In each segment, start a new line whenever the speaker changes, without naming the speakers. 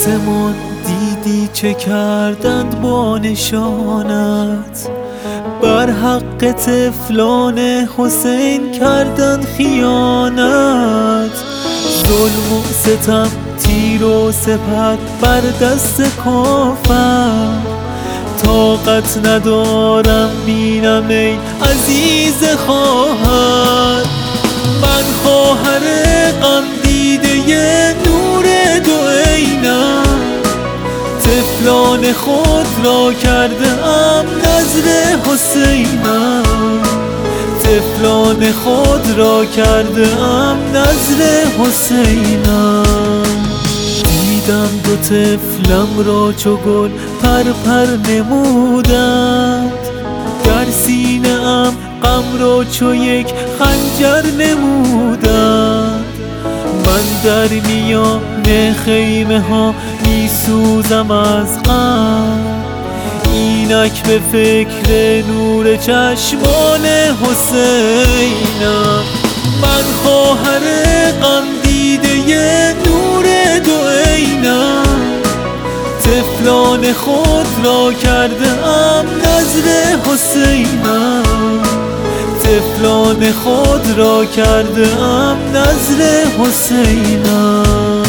آسمان دیدی چه کردند با نشانت، بر حق طفلان حسین کردند خیانت. ظلم و ستم، تیر و سپر بر دست کافر، طاقت ندارم بینم ای عزیز خواهر. من خواهر غم دیده نور دو عینم، طفلان خود را کرده ام نذر حسینم، طفلان خود را کرده ام نذر حسینم. دیدم دو طفلم را چو گل پرپر نمودند، در سینه ام غم را چو یک خنجر نمودند. من در میان خیمه ها می سوزم از غم، اینک به فکر نور چشمان حسینم. من خواهر غم دیده نور دو عینم، طفلان خود را کرده ام نذر حسینم، طفلان خود را کرده ام نذر حسینم.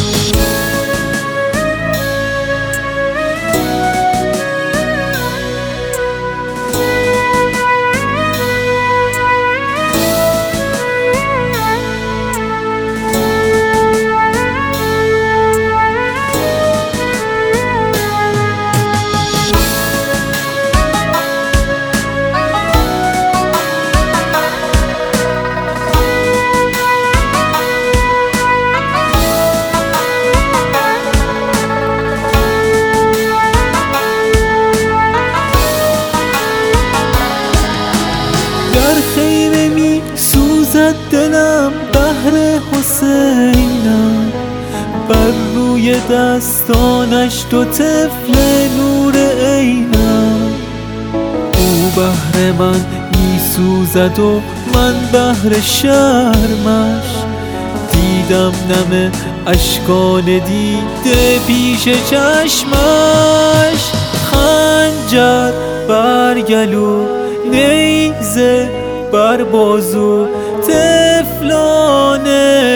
در خیمه می سوزد دلم بهر حسینم، بر روی دستانش دو طفل نور عینم. او بهر من می سوزد و من بهر شرمش، دیدم نم اشکان دیده پیش چشمش. خنجر بر گلو، نیزه بر بازو، طفلان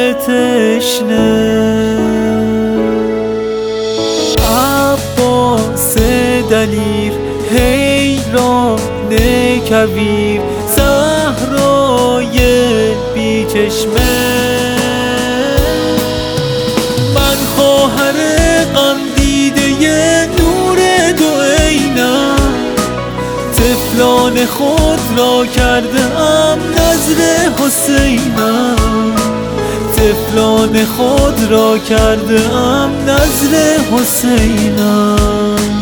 تشنه. عباس دلیر، حیران کویر، صحرای بی چشمه. من خواهر غم دیده نور دو عینم، طفلان خود را کرده ام نذر حسینم، طفلان خود را کرده ام نذر حسینم.